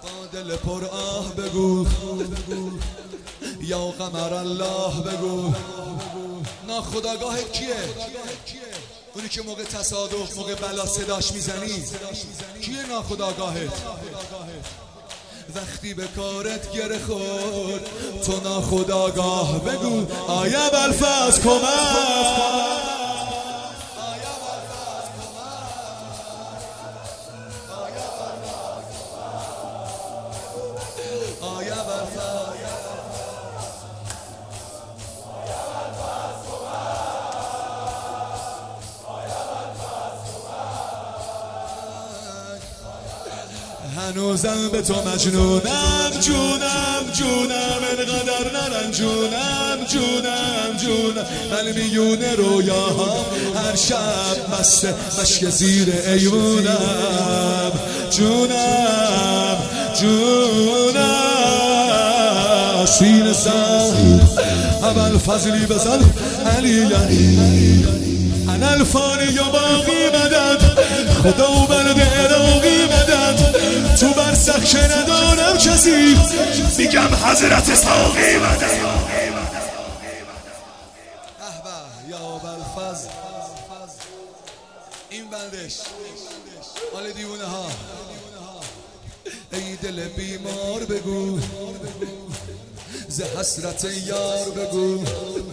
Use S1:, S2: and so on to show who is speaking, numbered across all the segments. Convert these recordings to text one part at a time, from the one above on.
S1: با دل پر آه بگو یا قمر الله بگو. ناخودآگاهت کیه؟ اونی که موقع تصادف موقع بلا صداش میزنی کیه ناخودآگاهت؟ وقتی به کارت گره خورد تو ناخودآگاه بگو آیا ابوالفضل کمک. هنوزم به تو مجنونم جونم انقدر نرنجونم جونم من میونه رویاها هر شب مست مشک زیر ایوونم جونم سینه سر ابوالفضلی بزن علی انا الفانی و باقی مدد خدا و بلد عراقی مدد تو برسخ که ندارم کسی میگم حضرت ساقی مدد. یا ابوالفضل این بندش مال دیوونه ها. ای دل بیمار بگو ز حسرت یار بگو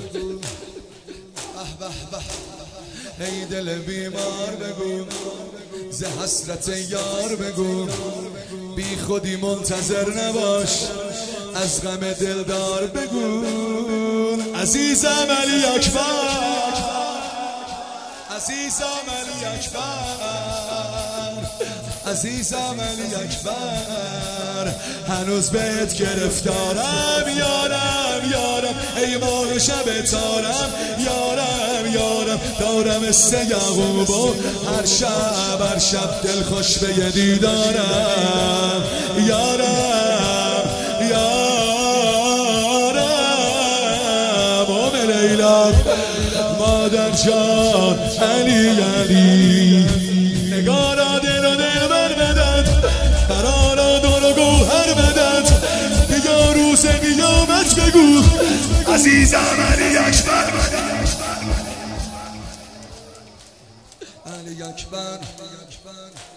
S1: ای دل بیمار بگو ز حسرت یار بگو بی خودی منتظر نباش از غم دلدار بگو عزیزم علی اکبر عزیزم علی اکبر هنوز بهت گرفتارم یارم ای ماه شب تارم یارم دارم یعقوب و هر شب دل خوش به یه دیدارم یارم ام لیلا مادر جان علی نگارا دل و دلبر بدد قرارا دور و گوهر بدد بیا روز قیامت بگو عزیزم علی اکبر علی اکبر